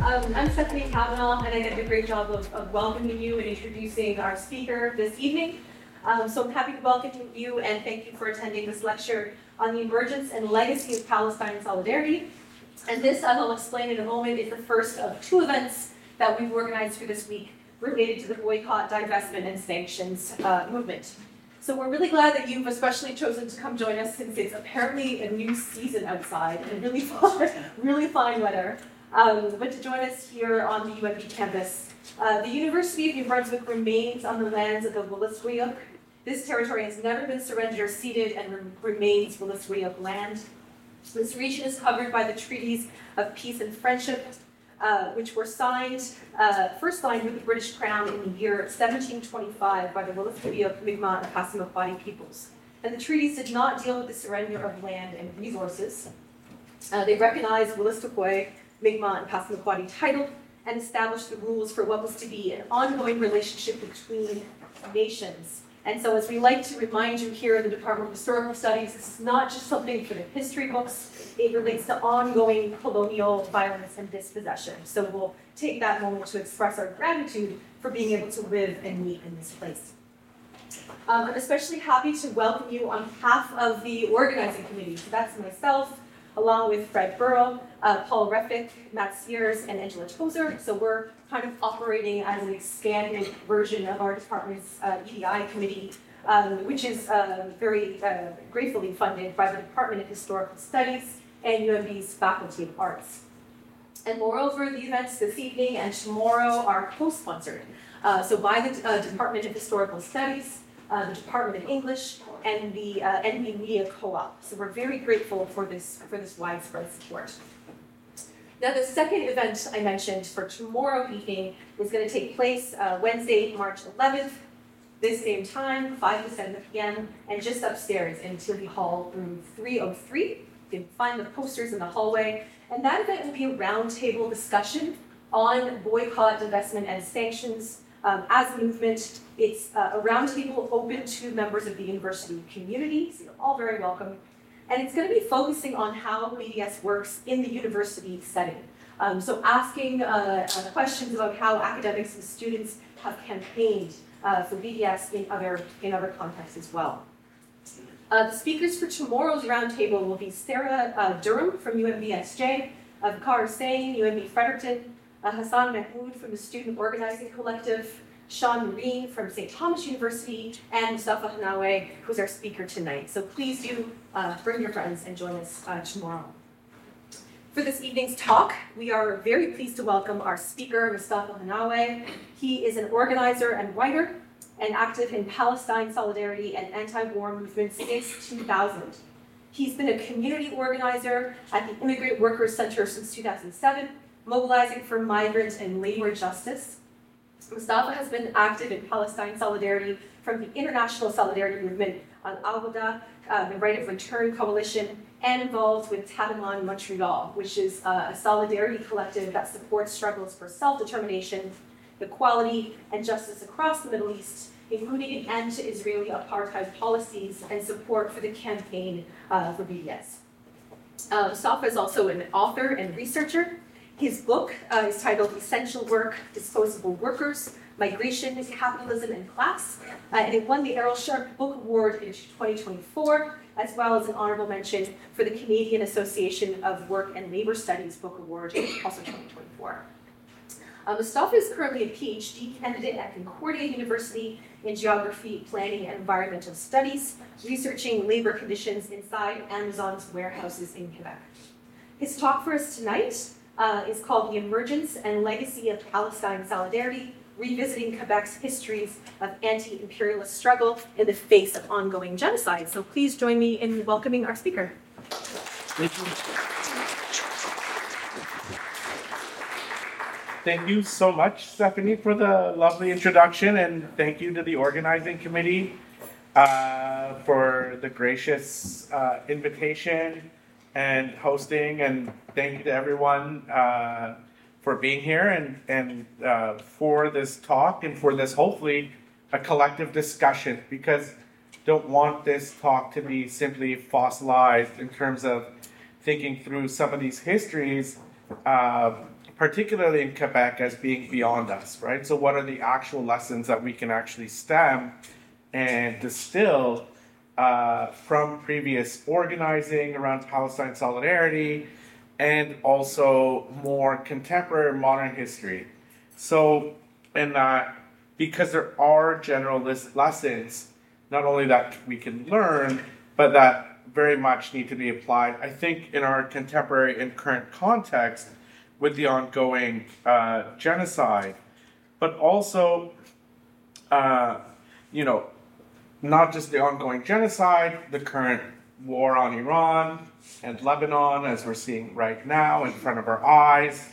I'm Stephanie Kavanaugh, and I did a great job of welcoming you and introducing our speaker this evening. So I'm happy to welcome you and thank you for attending this lecture on the emergence and legacy of Palestine solidarity. And this, as I'll explain in a moment, is the first of two events that we've organized for this week related to the boycott, divestment, and sanctions movement. So we're really glad that you've especially chosen to come join us since it's apparently a new season outside and really fine weather. But to join us here on the UNB campus, the University of New Brunswick remains on the lands of the Wolastoqiyik. This territory has never been surrendered or ceded and remains Wolastoqiyik land. This region is covered by the treaties of peace and friendship, which were first signed with the British Crown in the year 1725 by the Wolastoqiyik, Mi'kmaq, and Passamaquoddy peoples. And the treaties did not deal with the surrender of land and resources. They recognized Wolastoqiyik, Mi'kmaq, and Passamaquoddy title and established the rules for what was to be an ongoing relationship between nations. And so as we like to remind you here in the Department of Historical Studies, this is not just something for the history books, it relates to ongoing colonial violence and dispossession. So we'll take that moment to express our gratitude for being able to live and meet in this place. I'm especially happy to welcome you on behalf of the organizing committee. So that's myself, along with Fred Burrow, Paul Reffick, Matt Sears, and Angela Tozer. So we're kind of operating as an expanded version of our department's EDI committee, which is very gratefully funded by the Department of Historical Studies and UNB's Faculty of Arts. And moreover, the events this evening and tomorrow are co-sponsored. So by the Department of Historical Studies, the Department of English, and the NB Media Co-op. So we're very grateful for this widespread support. Now, the second event I mentioned for tomorrow evening is going to take place Wednesday, March 11th, this same time, 5 to 7 p.m., and just upstairs in Tilly Hall, room 303. You can find the posters in the hallway. And that event will be a roundtable discussion on boycott, divestment, and sanctions. As a movement, it's a roundtable open to members of the university community, so you're all very welcome. And it's going to be focusing on how BDS works in the university setting. So asking questions about how academics and students have campaigned for BDS in other contexts as well. The speakers for tomorrow's roundtable will be Sarah Durham from UNBSJ, Vakar Hussain, UNB Fredericton, Hassan Mahmoud from the Student Organizing Collective, Sean Marine from St. Thomas University, and Mustafa Hanawe, who's our speaker tonight. So please do bring your friends and join us tomorrow. For this evening's talk, we are very pleased to welcome our speaker, Mustafa Hanawe. He is an organizer and writer and active in Palestine solidarity and anti-war movements since 2000. He's been a community organizer at the Immigrant Workers Center since 2007, mobilizing for migrant and labor justice. Mustafa has been active in Palestine solidarity from the International Solidarity Movement on Al-Ghada, the Right of Return Coalition, and involved with Tabelon Montreal, which is a solidarity collective that supports struggles for self-determination, equality, and justice across the Middle East, including an end to Israeli apartheid policies and support for the campaign for BDS. Mustafa is also an author and researcher. His book is titled Essential Work, Disposable Workers, Migration, Capitalism, and Class, and it won the Errol Sharp Book Award in 2024, as well as an honorable mention for the Canadian Association of Work and Labor Studies Book Award, also 2024. Mustafa is currently a PhD candidate at Concordia University in Geography, Planning, and Environmental Studies, researching labor conditions inside Amazon's warehouses in Quebec. His talk for us tonight is called The Emergence and Legacy of Palestine Solidarity, Revisiting Quebec's Histories of Anti-Imperialist Struggle in the Face of Ongoing Genocide. So please join me in welcoming our speaker. Thank you. Thank you so much, Stephanie, for the lovely introduction, and thank you to the organizing committee for the gracious invitation and hosting, and thank you to everyone for being here and for this talk and for this, hopefully, a collective discussion, because don't want this talk to be simply fossilized in terms of thinking through some of these histories particularly in Quebec, as being beyond us, right? So what are the actual lessons that we can actually stem and distill from previous organizing around Palestine solidarity and also more contemporary modern history? So in that, because there are general lessons, not only that we can learn, but that very much need to be applied, I think, in our contemporary and current context with the ongoing genocide, but also, not just the ongoing genocide, the current war on Iran and Lebanon, as we're seeing right now in front of our eyes,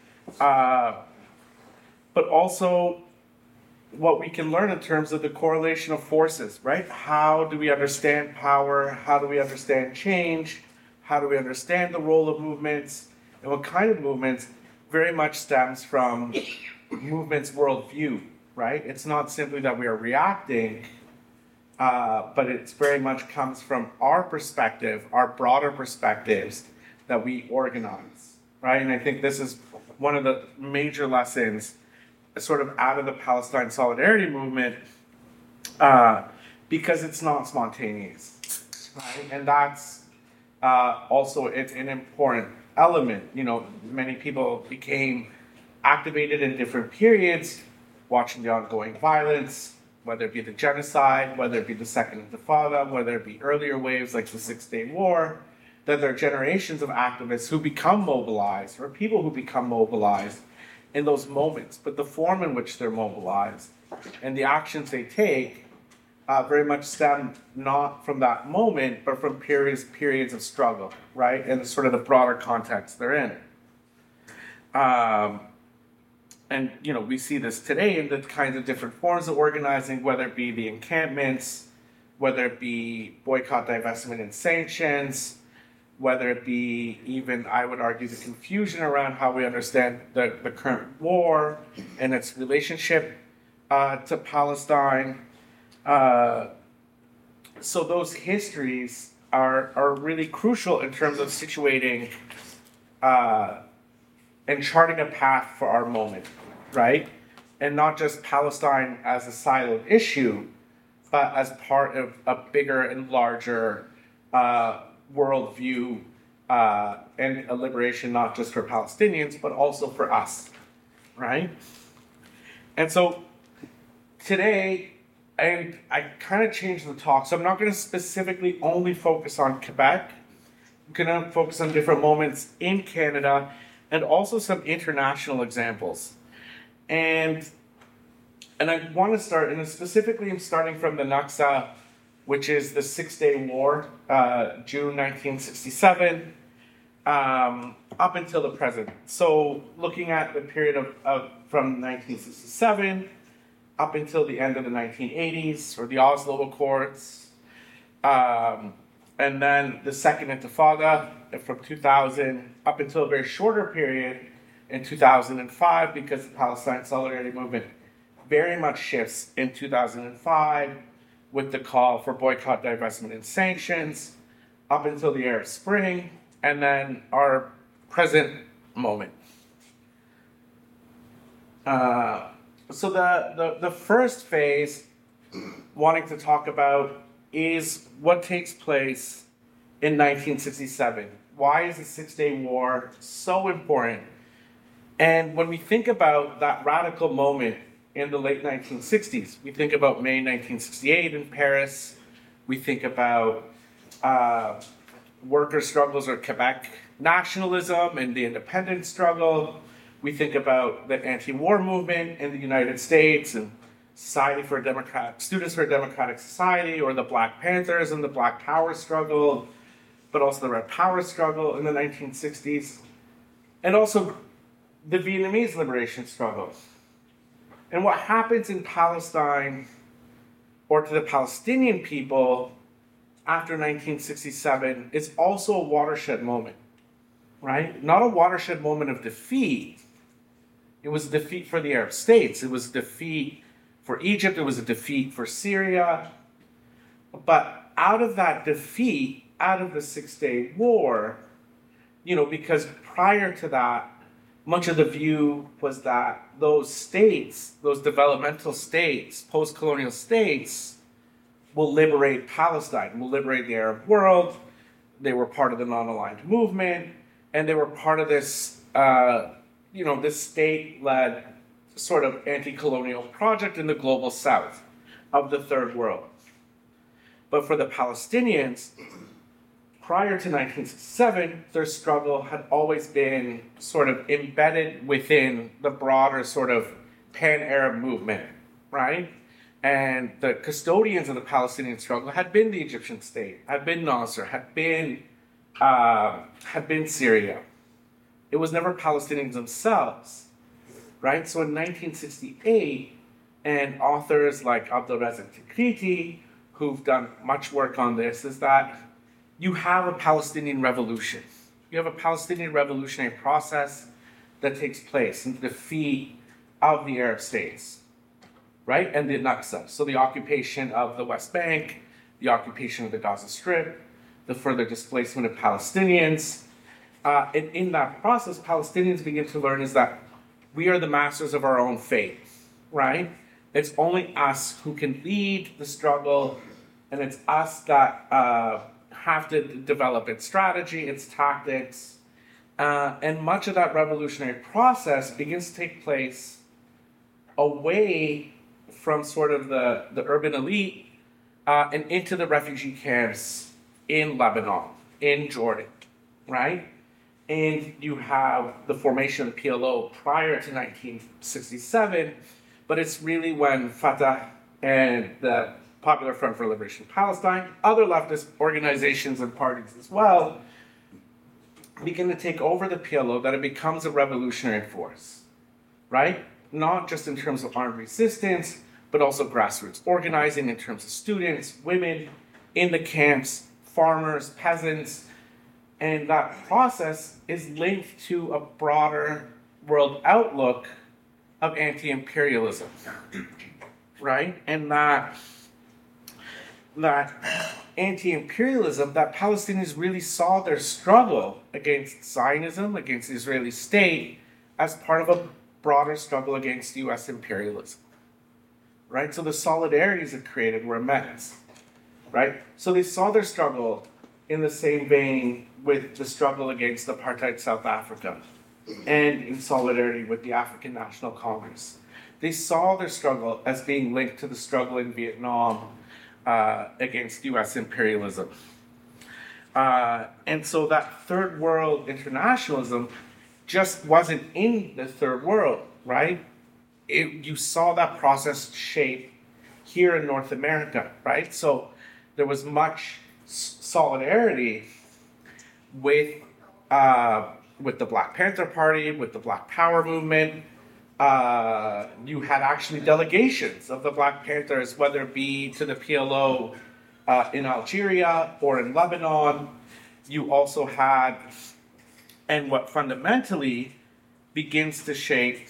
but also what we can learn in terms of the correlation of forces, right? How do we understand power? How do we understand change? How do we understand the role of movements? And what kind of movements very much stems from movements' worldview, right? It's not simply that we are reacting, but it very much comes from our perspective, our broader perspectives that we organize, right? And I think this is one of the major lessons sort of out of the Palestine solidarity movement, because it's not spontaneous, right? And that's also it's an important element. Many people became activated in different periods, watching the ongoing violence, whether it be the genocide, whether it be the Second Intifada, whether it be earlier waves like the Six-Day War, that there are generations of activists who become mobilized, or people who become mobilized in those moments, but the form in which they're mobilized and the actions they take very much stem not from that moment, but from periods of struggle, right? And sort of the broader context they're in. And we see this today in the kinds of different forms of organizing, whether it be the encampments, whether it be boycott, divestment, and sanctions, whether it be even, I would argue, the confusion around how we understand the current war and its relationship to Palestine. So those histories are really crucial in terms of situating and charting a path for our moment, right? And not just Palestine as a siloed issue, but as part of a bigger and larger worldview and a liberation not just for Palestinians, but also for us, right? And so today, and I kind of changed the talk, so I'm not going to specifically only focus on Quebec. I'm going to focus on different moments in Canada and also some international examples. And I want to start, and specifically I'm starting from the Naksa, which is the Six-Day War, June 1967, up until the present. So looking at the period of from 1967 up until the end of the 1980s, or the Oslo Accords, and then the Second Intifada from 2000 up until a very shorter period in 2005, because the Palestine Solidarity Movement very much shifts in 2005 with the call for boycott, divestment, and sanctions, up until the Arab Spring, and then our present moment. So the first phase, wanting to talk about, is what takes place in 1967. Why is the Six-Day War so important? And when we think about that radical moment in the late 1960s, we think about May 1968 in Paris. We think about worker struggles or Quebec nationalism and the independence struggle. We think about the anti-war movement in the United States and Students for a Democratic Society, or the Black Panthers and the Black Power struggle, but also the Red Power struggle in the 1960s, and also the Vietnamese liberation struggle. And what happens in Palestine, or to the Palestinian people after 1967, is also a watershed moment, right? Not a watershed moment of defeat. It was a defeat for the Arab states. It was a defeat for Egypt. It was a defeat for Syria. But out of that defeat, out of the Six-Day War, because prior to that, much of the view was that those states, those developmental states, post-colonial states, will liberate Palestine, will liberate the Arab world. They were part of the non-aligned movement, and they were part of this, this state-led sort of anti-colonial project in the global south of the third world. But for the Palestinians, prior to 1967, their struggle had always been sort of embedded within the broader sort of pan-Arab movement, right? And the custodians of the Palestinian struggle had been the Egyptian state, had been Nasser, had been Syria. It was never Palestinians themselves, right? So in 1968, and authors like Abdelrazak Tikriti, who've done much work on this, is that you have a Palestinian revolution. You have a Palestinian revolutionary process that takes place in the defeat of the Arab states, right? And the Nakba, so the occupation of the West Bank, the occupation of the Gaza Strip, the further displacement of Palestinians. And in that process, Palestinians begin to learn is that we are the masters of our own fate, right? It's only us who can lead the struggle, and it's us that have to develop its strategy, its tactics, and much of that revolutionary process begins to take place away from sort of the urban elite and into the refugee camps in Lebanon, in Jordan, right? And you have the formation of the PLO prior to 1967, but it's really when Fatah and the Popular Front for Liberation of Palestine, other leftist organizations and parties as well, begin to take over the PLO, that it becomes a revolutionary force, right? Not just in terms of armed resistance, but also grassroots organizing in terms of students, women in the camps, farmers, peasants, and that process is linked to a broader world outlook of anti-imperialism, right? And that anti-imperialism, that Palestinians really saw their struggle against Zionism, against the Israeli state, as part of a broader struggle against U.S. imperialism, right? So the solidarities it created were immense, right? So they saw their struggle in the same vein with the struggle against apartheid South Africa and in solidarity with the African National Congress. They saw their struggle as being linked to the struggle in Vietnam against U.S. imperialism. And so that third world internationalism just wasn't in the third world, right? You saw that process shape here in North America, right? So there was much solidarity with the Black Panther Party, with the Black Power movement. You had actually delegations of the Black Panthers, whether it be to the PLO in Algeria or in Lebanon. You also had, and what fundamentally begins to shape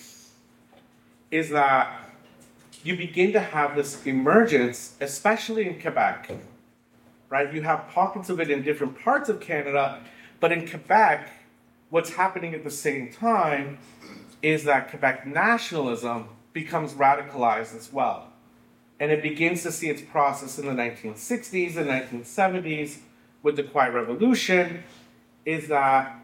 is that you begin to have this emergence, especially in Quebec, right? You have pockets of it in different parts of Canada, but in Quebec, what's happening at the same time is that Quebec nationalism becomes radicalized as well. And it begins to see its process in the 1960s and 1970s with the Quiet Revolution, is that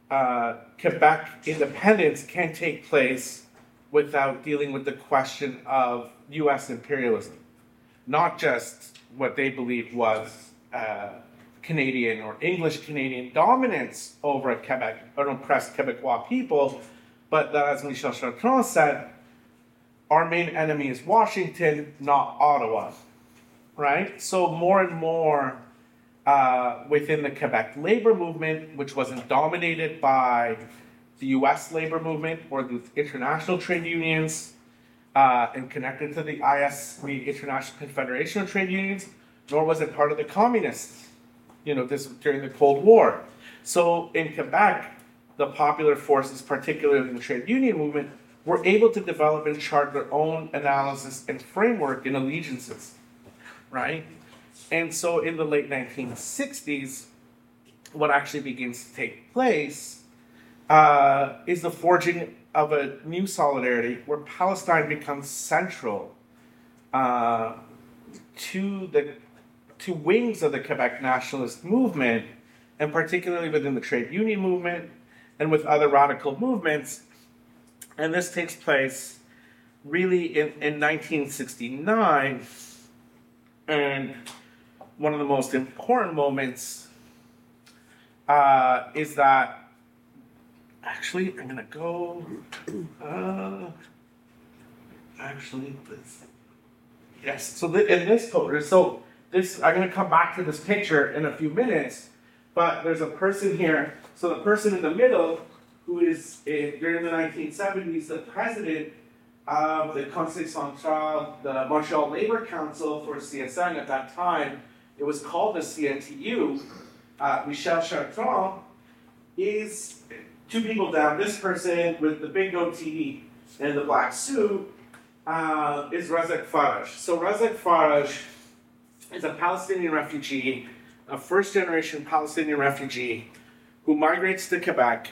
Quebec independence can take place without dealing with the question of U.S. imperialism. Not just what they believed was Canadian or English Canadian dominance over Quebec, an oppressed Quebecois people, but that, as Michel Chartrand said, our main enemy is Washington, not Ottawa, right? So more and more within the Quebec labor movement, which wasn't dominated by the U.S. labor movement or the international trade unions and connected to the the International Confederation of Trade Unions, nor was it part of the communists, this during the Cold War. So in Quebec, the popular forces, particularly in the trade union movement, were able to develop and chart their own analysis and framework in allegiances, right? And so in the late 1960s, what actually begins to take place is the forging of a new solidarity where Palestine becomes central to the two wings of the Quebec nationalist movement, and particularly within the trade union movement and with other radical movements. And this takes place really in 1969. And one of the most important moments is that, actually, I'm going to go, yes, so in this photo, so this, I'm going to come back to this picture in a few minutes, but there's a person here, so the person in the middle, who is, during the 1970s, the president of the Conseil Central, the Montreal Labor Council for CSN at that time, it was called the CNTU, Michel Chartrand, is two people down. This person with the big goatee and the black suit is Razak Faraj. So Razak Faraj is a Palestinian refugee, a first-generation Palestinian refugee who migrates to Quebec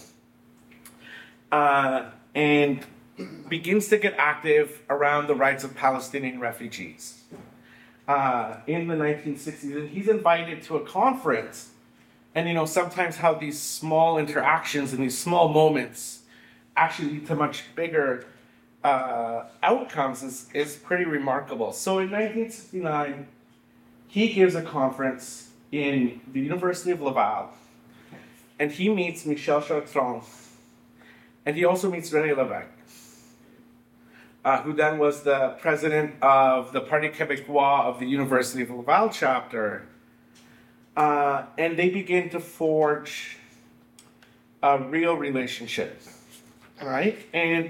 and begins to get active around the rights of Palestinian refugees in the 1960s. And he's invited to a conference. And, you know, sometimes how these small interactions and these small moments actually lead to much bigger outcomes is pretty remarkable. So in 1969, he gives a conference in the University of Laval, and he meets Michel Chartrand, and he also meets René Lévesque, who then was the president of the Parti Québécois of the University of Laval chapter. And they begin to forge a real relationship, right? And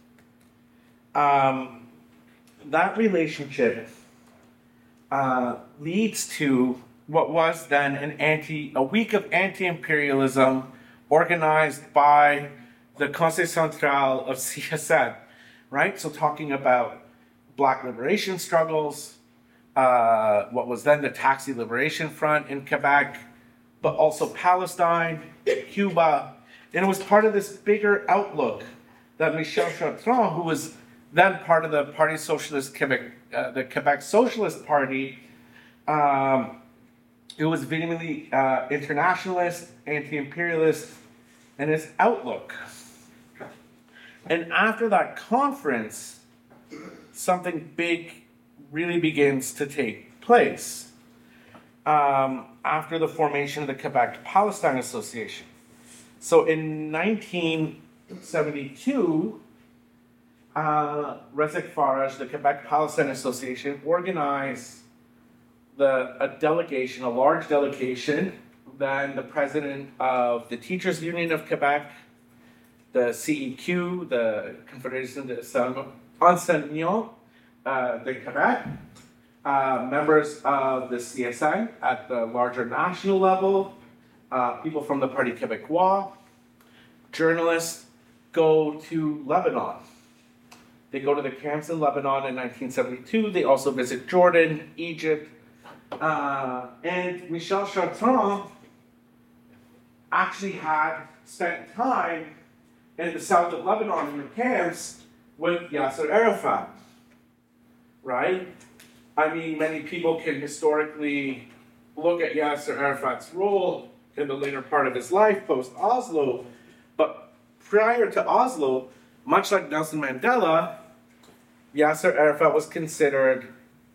that relationship leads to what was then a week of anti-imperialism organized by the Conseil Central of CSN, right? So talking about Black liberation struggles, what was then the Taxi Liberation Front in Quebec, but also Palestine, Cuba. And it was part of this bigger outlook that Michel Chartrand, who was then part of the Parti Socialiste Quebec, the Quebec Socialist Party, it was vehemently internationalist, anti-imperialist, and his outlook. And after that conference, something big really begins to take place after the formation of the Quebec Palestine Association. So in 1972, Razak Faraj, the Quebec Palestine Association, organized a large delegation. Then the president of the Teachers Union of Quebec, the CEQ, the Confédération des Enseignants de Quebec, members of the CSN at the larger national level, people from the Parti Québécois, journalists go to Lebanon. They go to the camps in Lebanon in 1972. They also visit Jordan, Egypt, and Michel Chartrand actually had spent time in the south of Lebanon in the camps with Yasser Arafat, right? I mean, many people can historically look at Yasser Arafat's role in the later part of his life, post-Oslo, but prior to Oslo, much like Nelson Mandela, Yasser Arafat was considered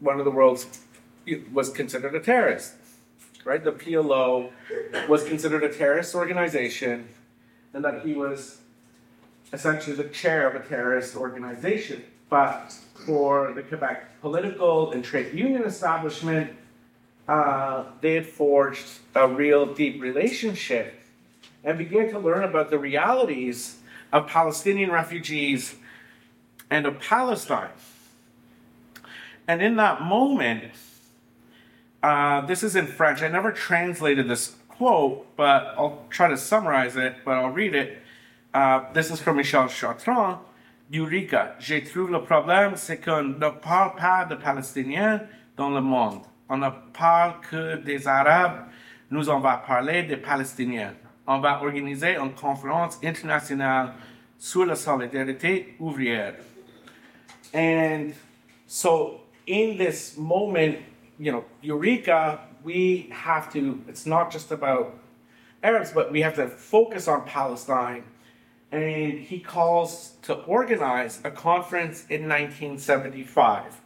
was considered a terrorist, right? The PLO was considered a terrorist organization, and that he was essentially the chair of a terrorist organization. But for the Quebec political and trade union establishment, they had forged a real deep relationship and began to learn about the realities of Palestinian refugees and of Palestine. And in that moment, this is in French. I never translated this quote, but I'll try to summarize it, but I'll read it. This is from Michel Chartrand. Eureka, je trouve le problème, c'est qu'on ne parle pas de Palestiniens dans le monde. On ne parle que des Arabes. Nous, on va parler des Palestiniens. on va organiser une conférence internationale sur la solidarité ouvrière. And so in this moment, Eureka, we have to, it's not just about Arabs, but we have to focus on Palestine. And he calls to organize a conference in 1975.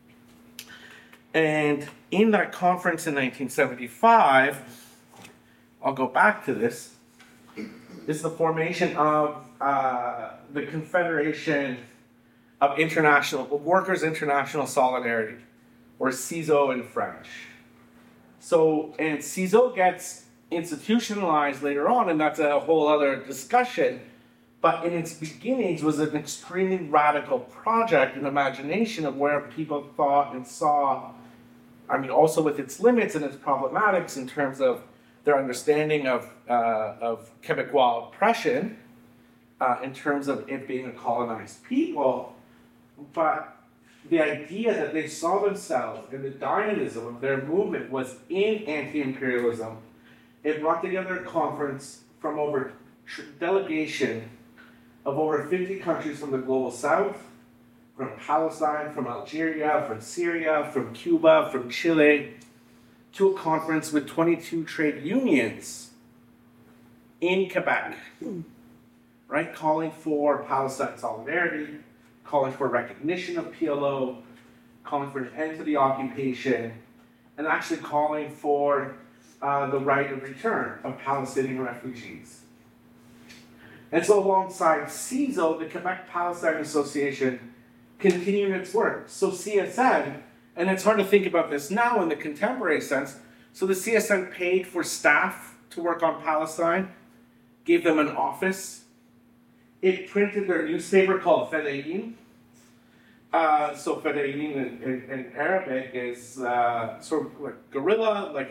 And in that conference in 1975, I'll go back to this, is the formation of the Confederation of Workers' International Solidarity, or CISO in French. So, and CISO gets institutionalized later on, and that's a whole other discussion. But in its beginnings was an extremely radical project, an imagination of where people thought and saw, also with its limits and its problematics in terms of their understanding of Quebecois oppression, in terms of it being a colonized people. But the idea that they saw themselves and the dynamism of their movement was in anti-imperialism. It brought together a conference from delegation of over 50 countries from the global south, from Palestine, from Algeria, from Syria, from Cuba, from Chile, to a conference with 22 trade unions in Quebec, right? Calling for Palestine solidarity, calling for recognition of PLO, calling for an end to the occupation, and actually calling for the right of return of Palestinian refugees. And so alongside CISO, the Quebec Palestine Association continued its work. So CSN, and it's hard to think about this now in the contemporary sense, so the CSN paid for staff to work on Palestine, gave them an office. It printed their newspaper called Fedayeen. So Fedayeen in Arabic is sort of like guerrilla, like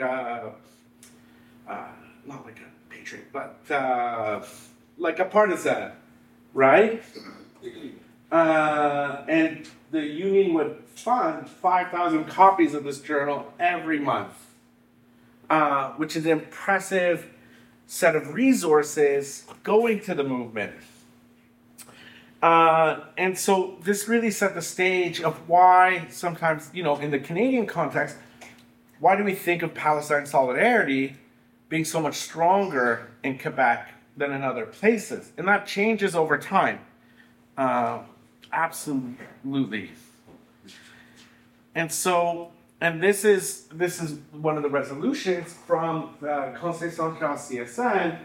not like a patriot, but like a partisan, right? And the union would fund 5,000 copies of this journal every month, which is an impressive set of resources going to the movement. And so this really set the stage of why sometimes, in the Canadian context, why do we think of Palestine solidarity being so much stronger in Quebec than in other places? And that changes over time. Absolutely. And so, and this is one of the resolutions from the Conseil Central CSN.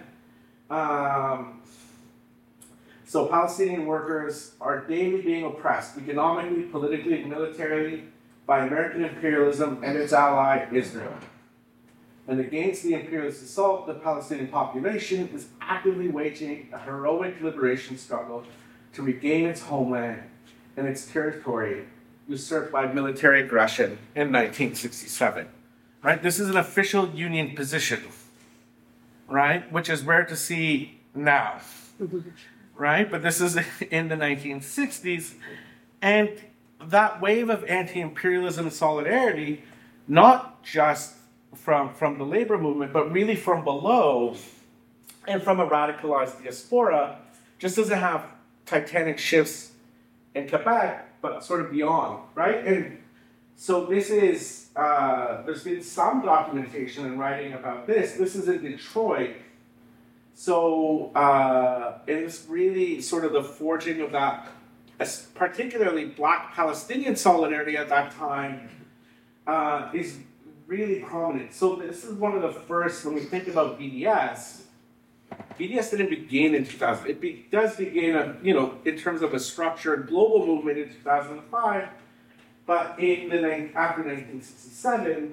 So Palestinian workers are daily being oppressed economically, politically, militarily by American imperialism and its ally, Israel. And against the imperialist assault, the Palestinian population is actively waging a heroic liberation struggle to regain its homeland and its territory usurped by military aggression in 1967. Right? This is an official union position, right? Which is rare to see now, right? But this is in the 1960s, and that wave of anti-imperialism and solidarity, not just from the labor movement, but really from below and from a radicalized diaspora, just doesn't have titanic shifts in Quebec, but sort of beyond, right? And so this is, there's been some documentation and writing about this. This is in Detroit. So it's really sort of the forging of that, particularly Black Palestinian solidarity at that time, is really prominent. So this is one of the first, when we think about BDS didn't begin in 2000. It does begin, in terms of a structured global movement in 2005, but after 1967,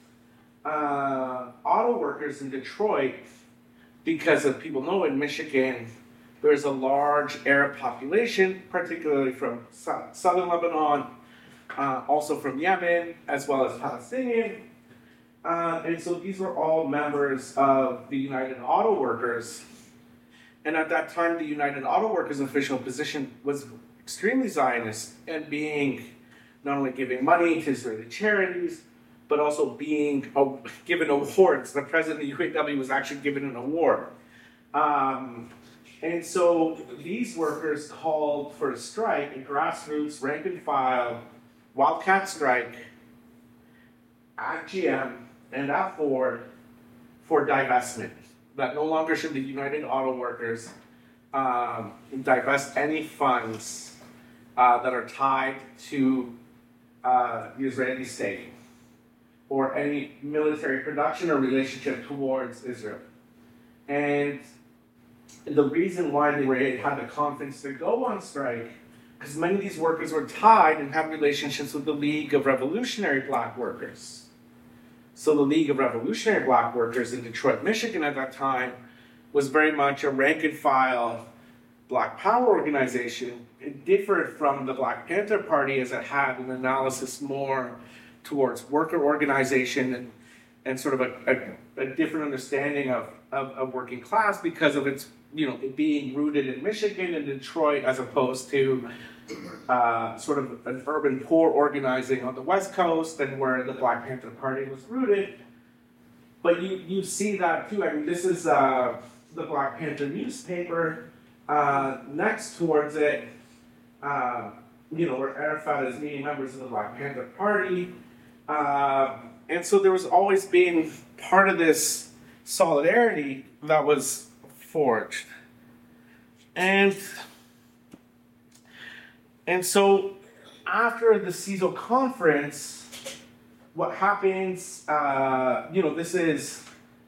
auto workers in Detroit, because of people know in Michigan, there's a large Arab population, particularly from southern Lebanon, also from Yemen, as well as Palestinian. And so these were all members of the United Auto Workers. And at that time, the United Auto Workers' official position was extremely Zionist, and being not only giving money to Israeli charities, but also being given awards. The president of the UAW was actually given an award And so these workers called for a strike, a grassroots, rank and file, wildcat strike at GM and at Ford for divestment. That no longer should the United Auto Workers divest any funds that are tied to the Israeli state or any military production or relationship towards Israel. And the reason why they had the confidence to go on strike, because many of these workers were tied and had relationships with the League of Revolutionary Black Workers. So the League of Revolutionary Black Workers in Detroit, Michigan at that time was very much a rank and file Black Power organization. It differed from the Black Panther Party as it had an analysis more towards worker organization and sort of a different understanding of working class because of its, it being rooted in Michigan and Detroit as opposed to sort of an urban poor organizing on the West Coast and where the Black Panther Party was rooted. But you see that too. I mean, this is the Black Panther newspaper. Next towards it, where Arafat is meeting members of the Black Panther Party. And so there was always been part of this solidarity that was forged. And so after the CISO conference, what happens, this is,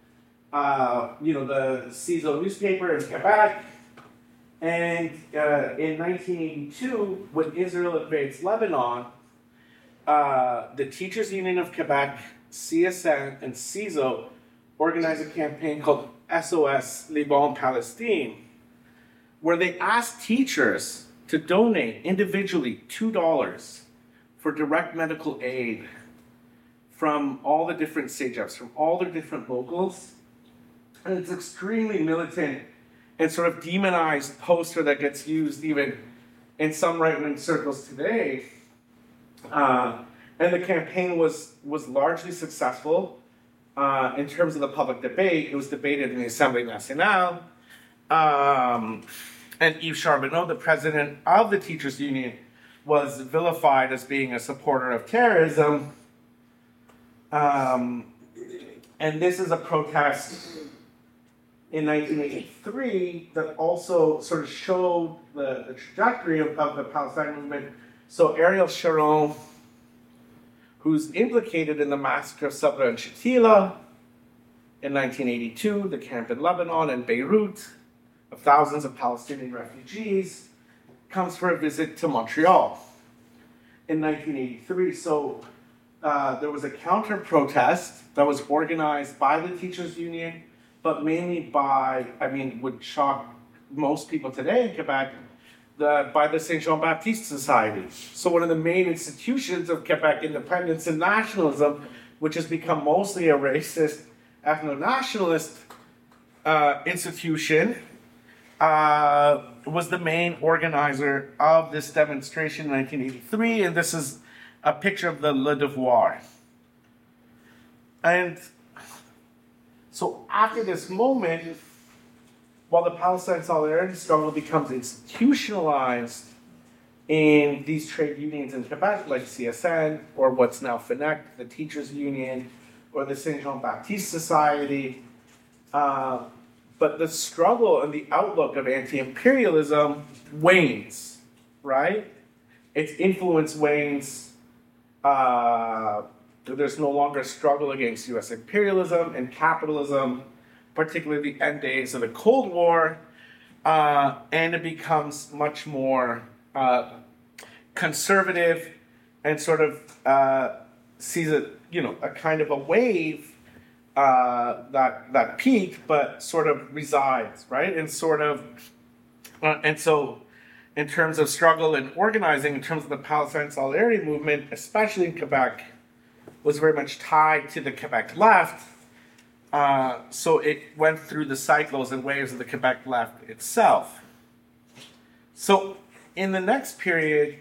the CISO newspaper in Quebec. And in 1982, when Israel invades Lebanon, the Teachers Union of Quebec, CSN, and CISO organized a campaign called SOS Liban Palestine, where they asked teachers to donate individually $2 for direct medical aid from all the different CEGEPs, from all the different locals. And it's extremely militant and sort of demonized poster that gets used even in some right-wing circles today. And the campaign was largely successful in terms of the public debate. It was debated in the Assemblée Nationale. And Yves Charbonneau, the president of the teachers union, was vilified as being a supporter of terrorism. And this is a protest in 1983 that also sort of showed the trajectory of the Palestine movement. So Ariel Sharon, who's implicated in the massacre of Sabra and Shatila in 1982, the camp in Lebanon and Beirut of thousands of Palestinian refugees, comes for a visit to Montreal in 1983. So there was a counter-protest that was organized by the teachers union, but mainly would shock most people today in Quebec, by the Saint Jean-Baptiste Society. So one of the main institutions of Quebec independence and nationalism, which has become mostly a racist, ethno-nationalist institution, was the main organizer of this demonstration in 1983, and this is a picture of the Le Devoir. And so after this moment, while the Palestine solidarity struggle becomes institutionalized in these trade unions in Quebec, like CSN, or what's now FNEC, the teachers union, or the Saint Jean-Baptiste Society, but the struggle and the outlook of anti-imperialism wanes, right? Its influence wanes. There's no longer a struggle against U.S. imperialism and capitalism, particularly the end days of the Cold War, and it becomes much more conservative and sort of sees a kind of a wave that peaked, but sort of resides, right? And sort of, and so in terms of struggle and organizing, in terms of the Palestine Solidarity Movement, especially in Quebec, was very much tied to the Quebec left. So it went through the cycles and waves of the Quebec left itself. So in the next period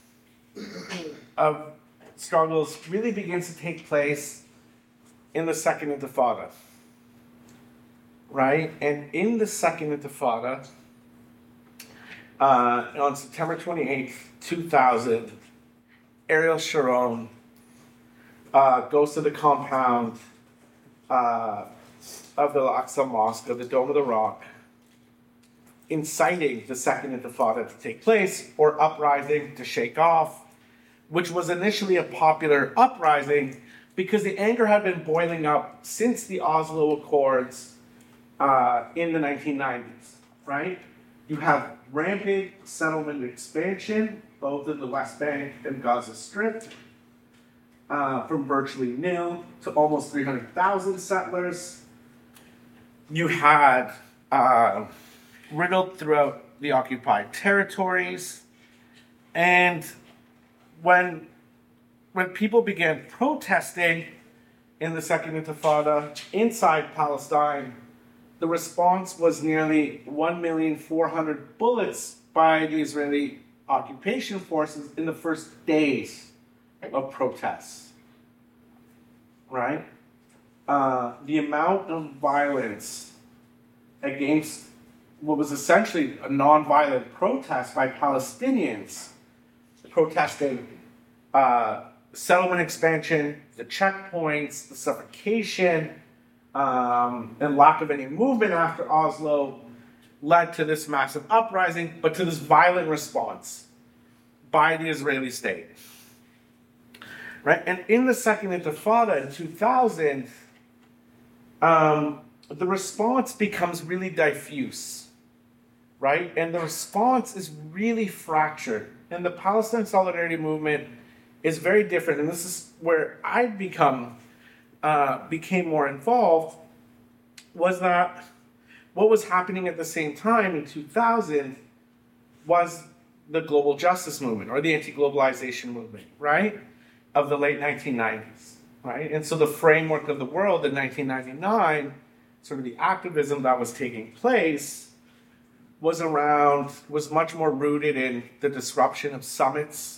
of struggles really begins to take place in the Second Intifada. right? And in the Second Intifada, on September 28th, 2000, Ariel Sharon goes to the compound of the Al-Aqsa Mosque, of the Dome of the Rock, inciting the Second Intifada to take place, or uprising to shake off, which was initially a popular uprising because the anger had been boiling up since the Oslo Accords in the 1990s, right? You have rampant settlement expansion, both in the West Bank and Gaza Strip, from virtually nil to almost 300,000 settlers. You had riddled throughout the occupied territories, and when people began protesting in the Second Intifada inside Palestine, the response was nearly 1,400,000 bullets by the Israeli occupation forces in the first days of protests, right? The amount of violence against what was essentially a non-violent protest by Palestinians protesting settlement expansion, the checkpoints, the suffocation, and lack of any movement after Oslo led to this massive uprising, but to this violent response by the Israeli state. Right? And in the Second Intifada in 2000, the response becomes really diffuse, right? And the response is really fractured. And the Palestine Solidarity Movement is very different. And this is where I became more involved, was that what was happening at the same time in 2000 was the global justice movement, or the anti-globalization movement, right? Of the late 1990s, right? And so the framework of the world in 1999, sort of the activism that was taking place, was much more rooted in the disruption of summits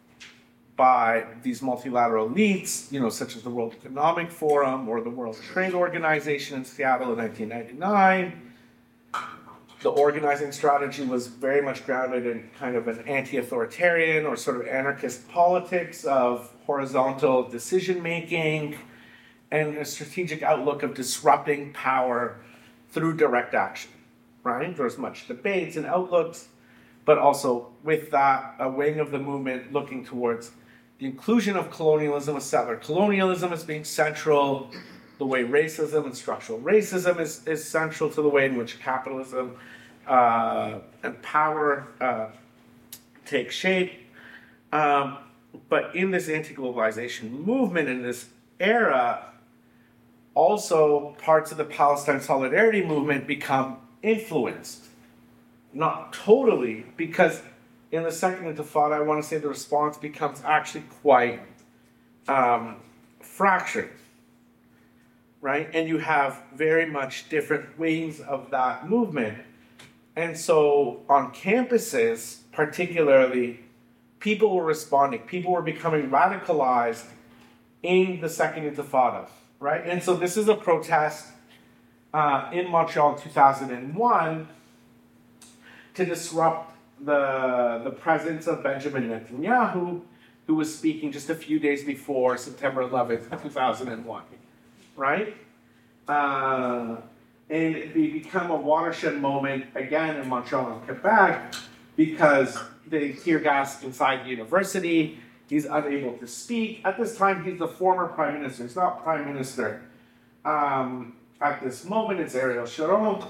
by these multilateral elites, such as the World Economic Forum or the World Trade Organization in Seattle in 1999. The organizing strategy was very much grounded in kind of an anti-authoritarian or sort of anarchist politics of horizontal decision-making and a strategic outlook of disrupting power through direct action, right? There was much debates and outlooks, but also with that, a wing of the movement looking towards the inclusion of colonialism, of settler colonialism as being central, the way racism and structural racism is central to the way in which capitalism and power take shape. But in this anti-globalization movement, in this era, also parts of the Palestine Solidarity Movement become influenced. Not totally, because in the Second Intifada, I want to say the response becomes actually quite fractured, right? And you have very much different wings of that movement. And so on campuses, particularly, people were responding. People were becoming radicalized in the Second Intifada, right? And so this is a protest in Montreal in 2001 to disrupt the presence of Benjamin Netanyahu, who was speaking just a few days before September 11th, 2001, right? And it become a watershed moment again in Montreal and Quebec because they tear gas inside the university. He's unable to speak. At this time, he's the former prime minister. He's not prime minister. At this moment, it's Ariel Sharon.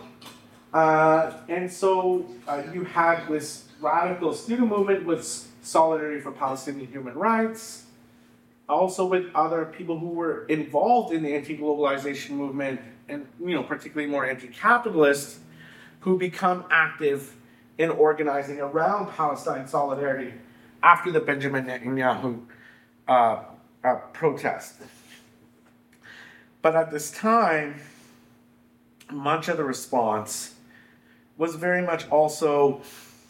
And so you had this radical student movement with Solidarity for Palestinian Human Rights, also with other people who were involved in the anti-globalization movement, and particularly more anti-capitalist, who become active in organizing around Palestine Solidarity after the Benjamin Netanyahu protest. But at this time, much of the response was very much also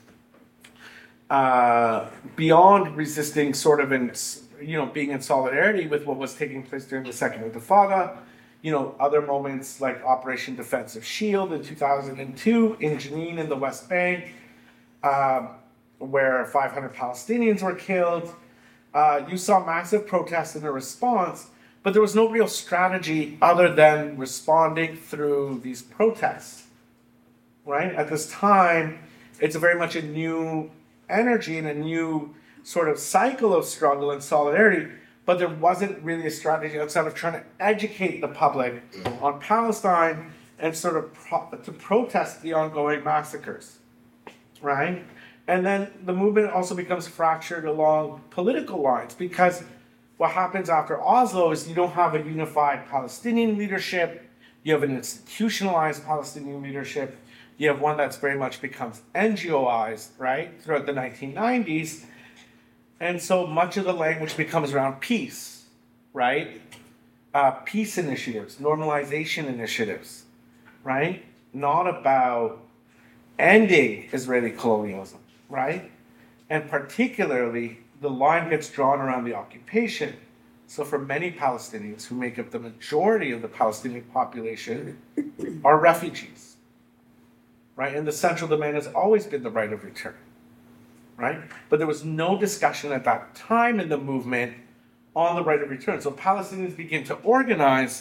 beyond resisting sort of being in solidarity with what was taking place during the Second Intifada. other moments like Operation Defensive Shield in 2002 in Jenin in the West Bank, where 500 Palestinians were killed. You saw massive protests in a response, but there was no real strategy other than responding through these protests, right? At this time, it's very much a new energy and a new sort of cycle of struggle and solidarity, but there wasn't really a strategy outside of trying to educate the public on Palestine and sort of to protest the ongoing massacres, right? And then the movement also becomes fractured along political lines, because what happens after Oslo is you don't have a unified Palestinian leadership, you have an institutionalized Palestinian leadership, you have one that's very much becomes NGOized, right, throughout the 1990s. And so much of the language becomes around peace, right? Peace initiatives, normalization initiatives, right? Not about ending Israeli colonialism, right? And particularly, the line gets drawn around the occupation. So for many Palestinians who make up the majority of the Palestinian population are refugees, right? And the central demand has always been the right of return, right? But there was no discussion at that time in the movement on the right of return. So Palestinians begin to organize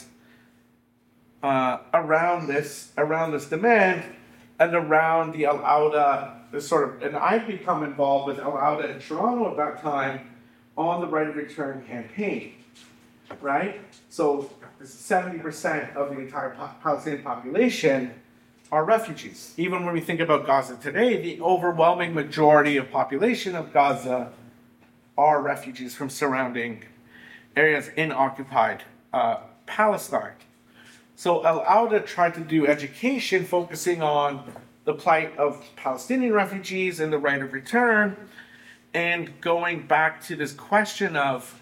around this demand and around the Al Auda, and I've become involved with Al Auda in Toronto at that time on the right of return campaign, right? So 70% of the entire Palestinian population are refugees. Even when we think about Gaza today, the overwhelming majority of population of Gaza are refugees from surrounding areas in occupied Palestine. So Al Auda tried to do education focusing on the plight of Palestinian refugees and the right of return, and going back to this question of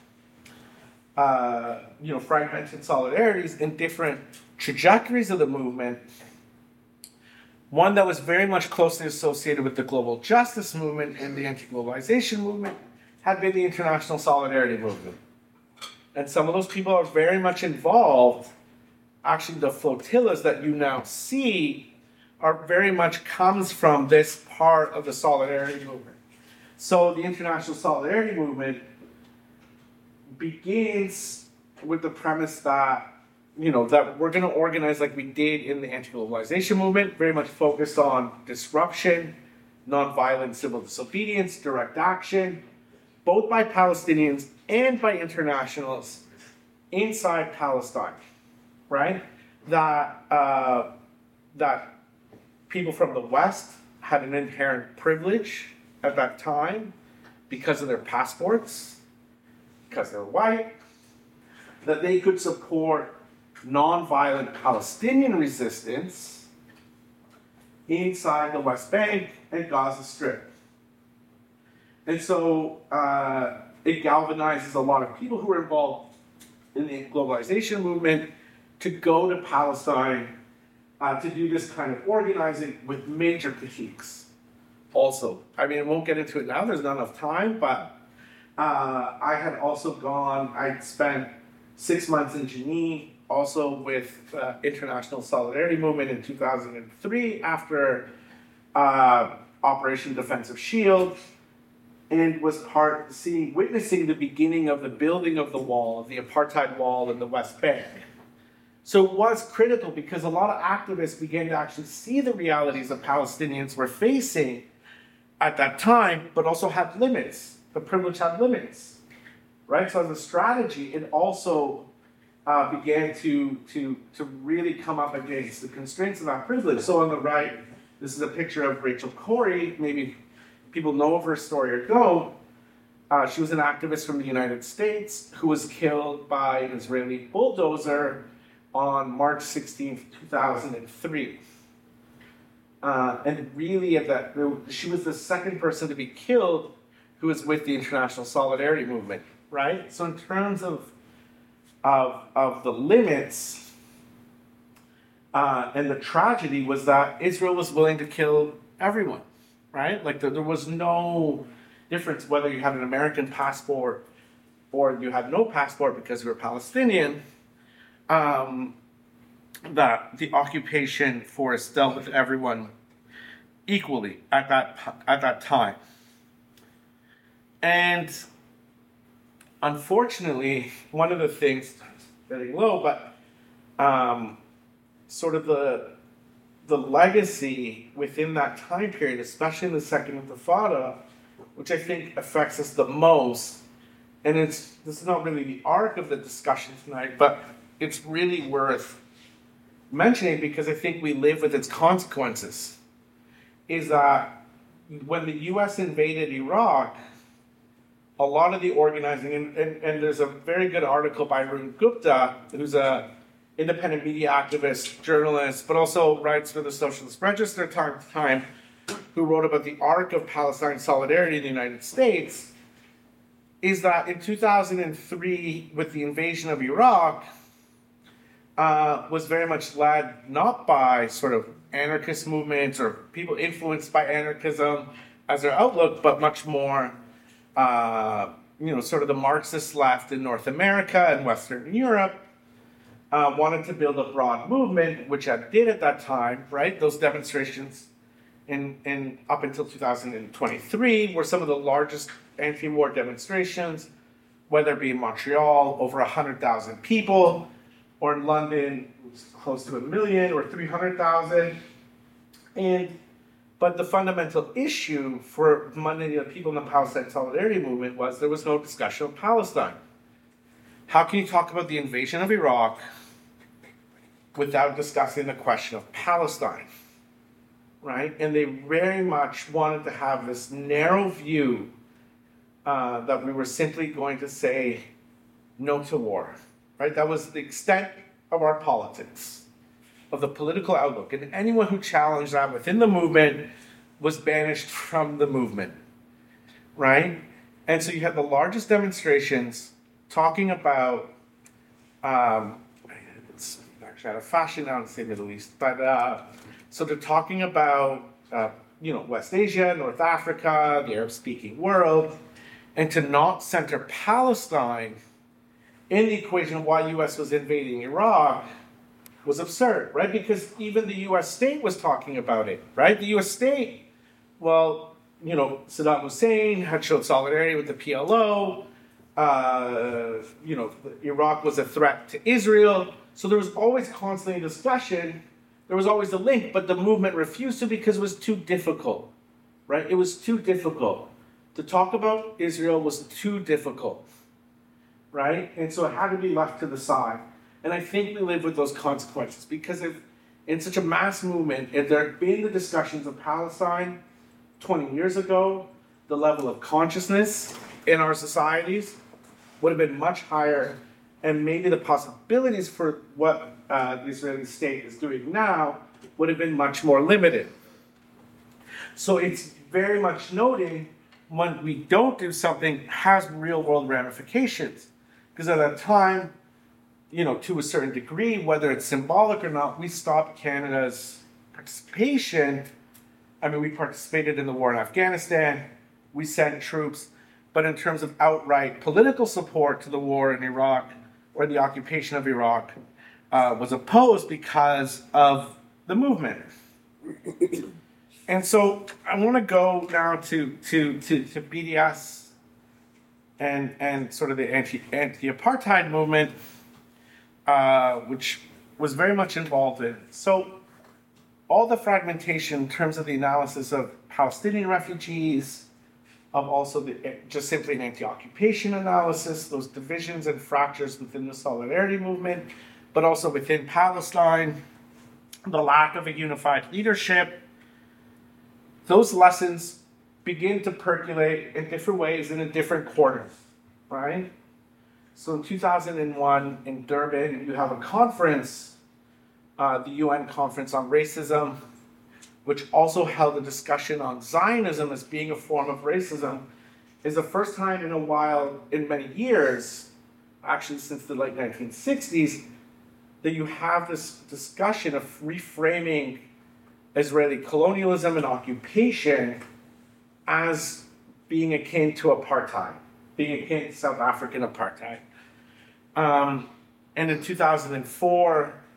fragmented solidarities and different trajectories of the movement. One that was very much closely associated with the global justice movement and the anti-globalization movement had been the international solidarity movement. And some of those people are very much involved. Actually, the flotillas that you now see are very much comes from this part of the solidarity movement. So the international solidarity movement begins with the premise that that we're going to organize like we did in the anti-globalization movement, very much focused on disruption, nonviolent civil disobedience, direct action, both by Palestinians and by internationals inside Palestine, right? That people from the West had an inherent privilege at that time because of their passports, because they're white, that they could support nonviolent Palestinian resistance inside the West Bank and Gaza Strip. And so it galvanizes a lot of people who are involved in the globalization movement to go to Palestine to do this kind of organizing with major critiques. Also, I won't get into it now, there's not enough time, but I had also I spent 6 months in Jenin, also with International Solidarity Movement in 2003 after Operation Defensive Shield, and was witnessing the beginning of the building of the wall, the apartheid wall in the West Bank. So it was critical because a lot of activists began to actually see the realities that Palestinians were facing at that time, but also had limits. The privilege had limits, right? So as a strategy, it also began to really come up against the constraints of that privilege. So on the right, this is a picture of Rachel Corrie. Maybe people know of her story or don't. She was an activist from the United States who was killed by an Israeli bulldozer on March 16th, 2003. And really she was the second person to be killed who was with the International Solidarity Movement, right? So in terms of the limits and the tragedy was that Israel was willing to kill everyone, right? Like there was no difference whether you had an American passport or you had no passport because you were Palestinian. that the occupation force dealt with everyone equally at that time. And unfortunately, one of the things, getting low, but sort of the legacy within that time period, especially in the Second Intifada, which I think affects us the most, and this is not really the arc of the discussion tonight, but it's really worth mentioning because I think we live with its consequences, is that when the US invaded Iraq, a lot of the organizing, and there's a very good article by Arun Gupta, who's a independent media activist, journalist, but also writes for the Socialist Register time to time, who wrote about the arc of Palestine solidarity in the United States, is that in 2003, with the invasion of Iraq, was very much led not by sort of anarchist movements or people influenced by anarchism as their outlook, but much more, sort of the Marxist left in North America and Western Europe, wanted to build a broad movement, which I did at that time, right? Those demonstrations in up until 2023 were some of the largest anti-war demonstrations, whether it be in Montreal, over 100,000 people, or in London, it was close to 1 million or 300,000. But the fundamental issue for many of the people in the Palestine Solidarity Movement was there was no discussion of Palestine. How can you talk about the invasion of Iraq without discussing the question of Palestine, right? And they very much wanted to have this narrow view that we were simply going to say no to war, right? That was the extent of our politics, of the political outlook. And anyone who challenged that within the movement was banished from the movement, right? And so you had the largest demonstrations talking about, it's actually out of fashion now to say Middle East, but so they're talking about, West Asia, North Africa, the Arab-speaking world, and to not center Palestine in the equation of why U.S. was invading Iraq was absurd, right? Because even the U.S. state was talking about it, right? The U.S. state, Saddam Hussein had showed solidarity with the PLO. Iraq was a threat to Israel. So there was always constantly a discussion. There was always a link, but the movement refused to because it was too difficult, right? It was too difficult. To talk about Israel was too difficult, right? And so it had to be left to the side. And I think we live with those consequences because if in such a mass movement, if there had been the discussions of Palestine 20 years ago, the level of consciousness in our societies would have been much higher, and maybe the possibilities for what the Israeli state is doing now would have been much more limited. So it's very much noting when we don't do something has real world ramifications. Because at that time, to a certain degree, whether it's symbolic or not, we stopped Canada's participation. I mean, we participated in the war in Afghanistan, we sent troops, but in terms of outright political support to the war in Iraq or the occupation of Iraq was opposed because of the movement. And so I want to go now to BDS and sort of the anti-apartheid movement, which was very much involved in. So all the fragmentation in terms of the analysis of Palestinian refugees, of also just simply an anti-occupation analysis, those divisions and fractures within the solidarity movement, but also within Palestine, the lack of a unified leadership, those lessons begin to percolate in different ways and in different quarters, right? So in 2001 in Durban, you have a conference, the UN Conference on Racism, which also held a discussion on Zionism as being a form of racism, is the first time in a while, in many years, actually since the late 1960s, that you have this discussion of reframing Israeli colonialism and occupation as being akin to apartheid, being akin to South African apartheid. And in 2004,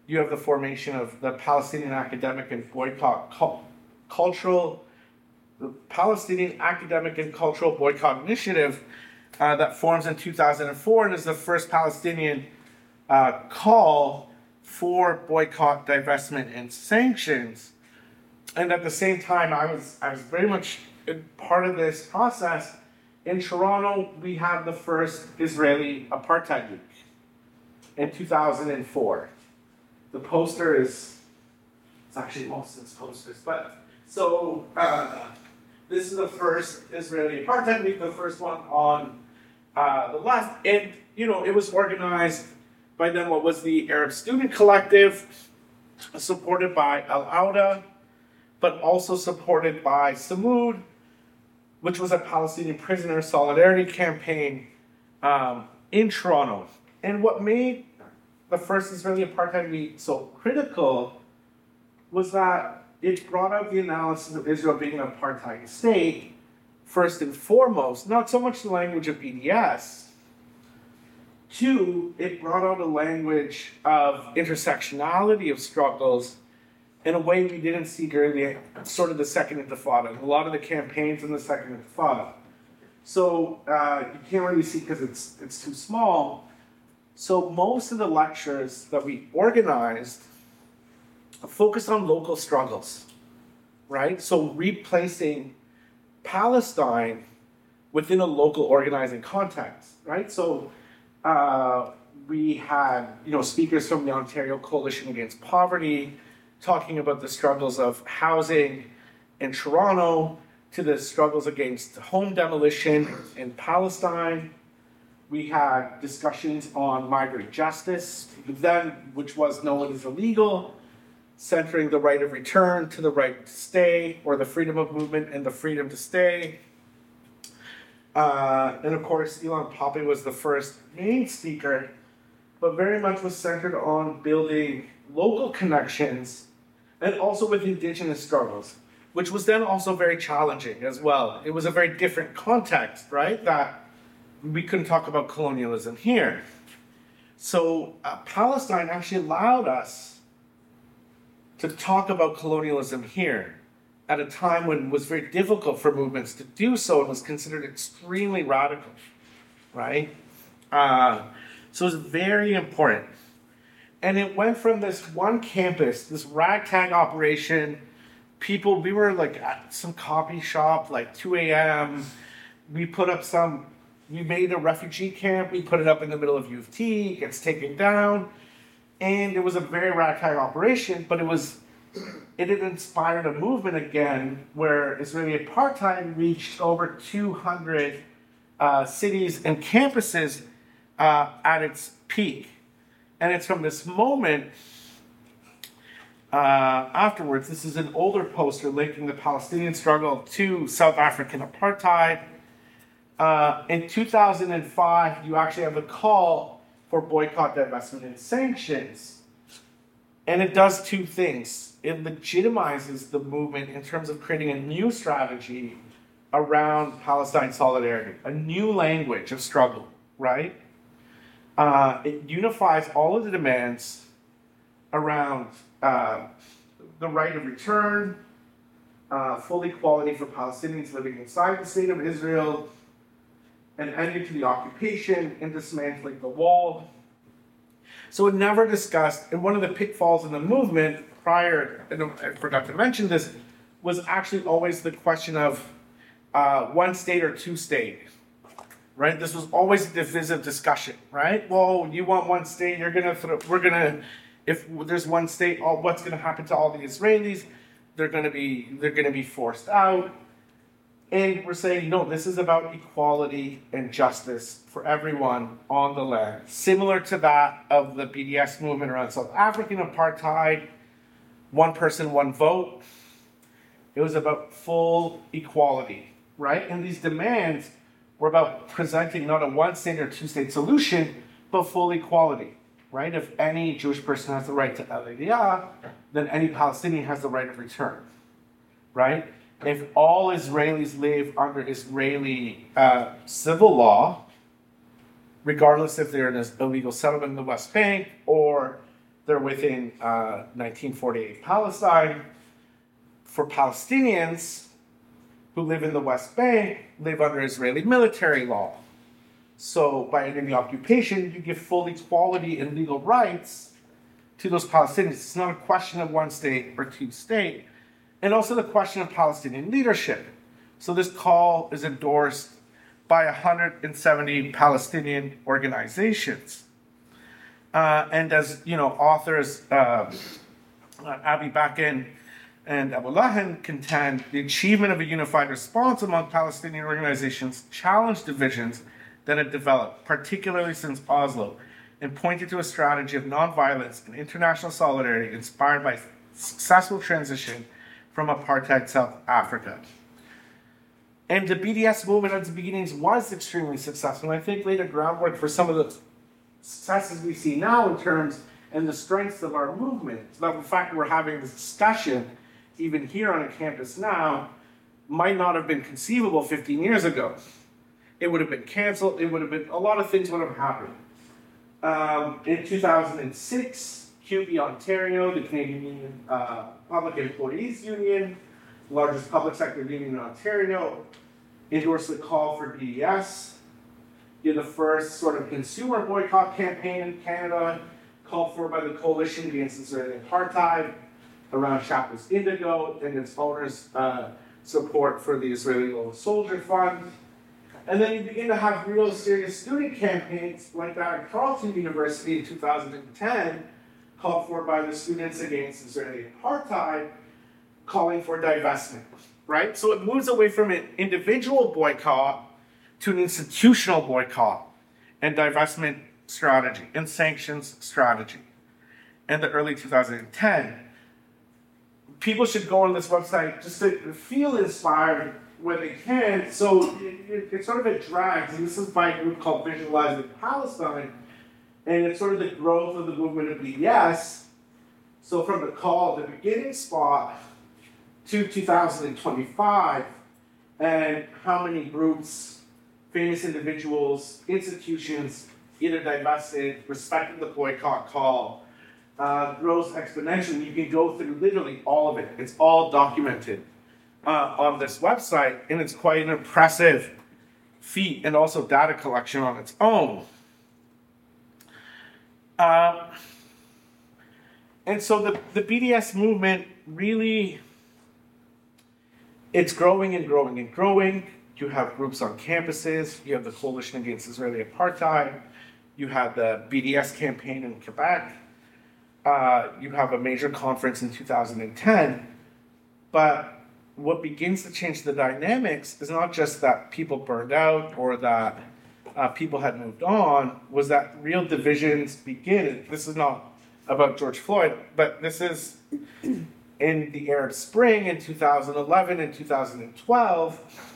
you have the formation of the Palestinian Academic and Cultural, the Palestinian Academic and Cultural Boycott Initiative that forms in 2004 and is the first Palestinian call for boycott, divestment, and sanctions. And at the same time, I was very much part of this process. In Toronto, we had the first Israeli Apartheid Week in 2004. The poster is, it's actually Austin's posters, but so this is the first Israeli Apartheid Week, the first one on the left, and it was organized by then what was the Arab Student Collective, supported by Al Auda, but also supported by Samud, which was a Palestinian prisoner solidarity campaign in Toronto. And what made the first Israeli Apartheid Week so critical was that it brought out the analysis of Israel being an apartheid state, first and foremost, not so much the language of BDS. Two, it brought out a language of intersectionality of struggles in a way we didn't see during the Second Intifada, a lot of the campaigns in the Second Intifada. So you can't really see because it's too small. So most of the lectures that we organized focused on local struggles, right? So replacing Palestine within a local organizing context, right? So we had speakers from the Ontario Coalition Against Poverty talking about the struggles of housing in Toronto, to the struggles against home demolition in Palestine. We had discussions on migrant justice, then which was known as illegal, centering the right of return to the right to stay, or the freedom of movement and the freedom to stay. And of course, Ilan Pappé was the first main speaker, but very much was centered on building local connections and also with indigenous struggles, which was then also very challenging as well. It was a very different context, right? That we couldn't talk about colonialism here. So Palestine actually allowed us to talk about colonialism here at a time when it was very difficult for movements to do so and was considered extremely radical, right? So it was very important. And it went from this one campus, this ragtag operation, we were like at some coffee shop, like 2 a.m. We made a refugee camp, we put it up in the middle of U of T, it gets taken down. And it was a very ragtag operation, but it had inspired a movement again where Israeli apartheid reached over 200 cities and campuses at its peak. And it's from this moment afterwards, this is an older poster linking the Palestinian struggle to South African apartheid. In 2005, you actually have a call for boycott, divestment, and sanctions. And it does two things. It legitimizes the movement in terms of creating a new strategy around Palestine solidarity, a new language of struggle, right? It unifies all of the demands around the right of return, full equality for Palestinians living inside the state of Israel, an ending to the occupation, and dismantling the wall. So it never discussed, and one of the pitfalls in the movement prior, and I forgot to mention this, was actually always the question of one state or two state, right? This was always a divisive discussion, right? Well, you want one state, if there's one state, what's gonna happen to all the Israelis? They're gonna be forced out. And we're saying, no, this is about equality and justice for everyone on the land. Similar to that of the BDS movement around South African apartheid, one person, one vote. It was about full equality, right? And these demands were about presenting not a one-state or two-state solution, but full equality, right? If any Jewish person has the right to Aliyah, then any Palestinian has the right of return, right? If all Israelis live under Israeli civil law, regardless if they're in an illegal settlement in the West Bank or They're within 1948 Palestine. For Palestinians who live in the West Bank, live under Israeli military law. So by ending the occupation, you give full equality and legal rights to those Palestinians. It's not a question of one state or two state, and also the question of Palestinian leadership. So this call is endorsed by 170 Palestinian organizations. And as you know, authors Abi Bakken and Abu Lahan contend the achievement of a unified response among Palestinian organizations challenged divisions that had developed, particularly since Oslo, and pointed to a strategy of nonviolence and international solidarity inspired by successful transition from apartheid South Africa. And the BDS movement at the beginnings was extremely successful, and I think laid a groundwork for some of the successes we see now in terms and the strengths of our movement. So that the fact that we're having this discussion, even here on a campus now, might not have been conceivable 15 years ago. It would have been canceled, a lot of things would have happened. In 2006, QB Ontario, the Canadian Union, Public Employees Union, largest public sector union in Ontario, endorsed the call for BDS. Did the first sort of consumer boycott campaign in Canada, called for by the Coalition Against Israeli Apartheid, around Shappos Indigo and its owners' support for the Israeli Lone Soldier Fund. And then you begin to have real serious student campaigns like that at Carleton University in 2010, called for by the Students Against Israeli Apartheid, calling for divestment, right? So it moves away from an individual boycott to an institutional boycott and divestment strategy and sanctions strategy. In the early 2010, people should go on this website just to feel inspired when they can. So it's sort of a drag. And this is by a group called Visualizing Palestine, and it's sort of the growth of the movement of BDS. So from the call, the beginning spot, to 2025, and how many groups, famous individuals, institutions, either divested, respected the boycott call, grows exponentially. You can go through literally all of it. It's all documented on this website, and it's quite an impressive feat and also data collection on its own. And so the BDS movement really, it's growing and growing and growing. You have groups on campuses. You have the Coalition Against Israeli Apartheid. You have the BDS campaign in Quebec. You have a major conference in 2010. But what begins to change the dynamics is not just that people burned out or that people had moved on, was that real divisions begin. This is not about George Floyd, but this is in the Arab Spring in 2011 and 2012,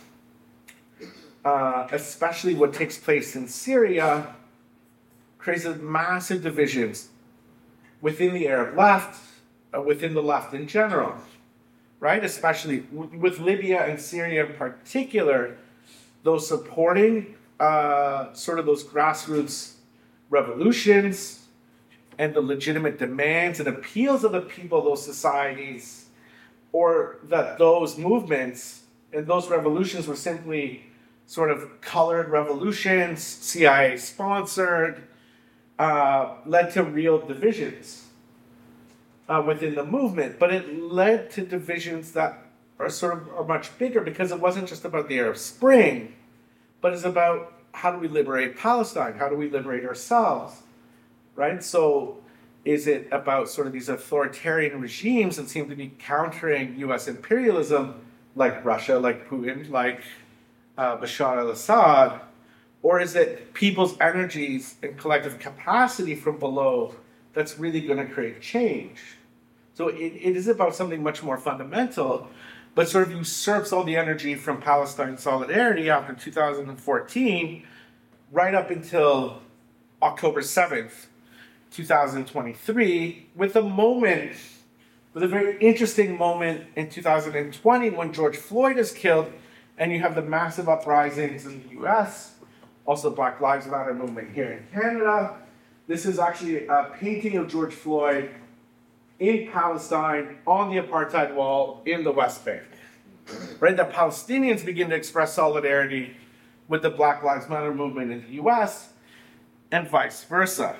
especially what takes place in Syria, creates massive divisions within the Arab left, within the left in general, right? Especially with Libya and Syria in particular, those supporting sort of those grassroots revolutions and the legitimate demands and appeals of the people, those societies, or that those movements and those revolutions were simply sort of colored revolutions, CIA sponsored, led to real divisions within the movement. But it led to divisions that are much bigger, because it wasn't just about the Arab Spring, but it's about how do we liberate Palestine? How do we liberate ourselves? Right? So is it about sort of these authoritarian regimes that seem to be countering U.S. imperialism, like Russia, like Putin, like Bashar al-Assad? Or is it people's energies and collective capacity from below that's really going to create change? So it is about something much more fundamental, but sort of usurps all the energy from Palestine solidarity after 2014, right up until October 7th, 2023, with a very interesting moment in 2020 when George Floyd is killed, and you have the massive uprisings in the US, also Black Lives Matter movement here in Canada, This is actually a painting of George Floyd in Palestine on the apartheid wall in the West Bank. Right? The Palestinians begin to express solidarity with the Black Lives Matter movement in the US and vice versa.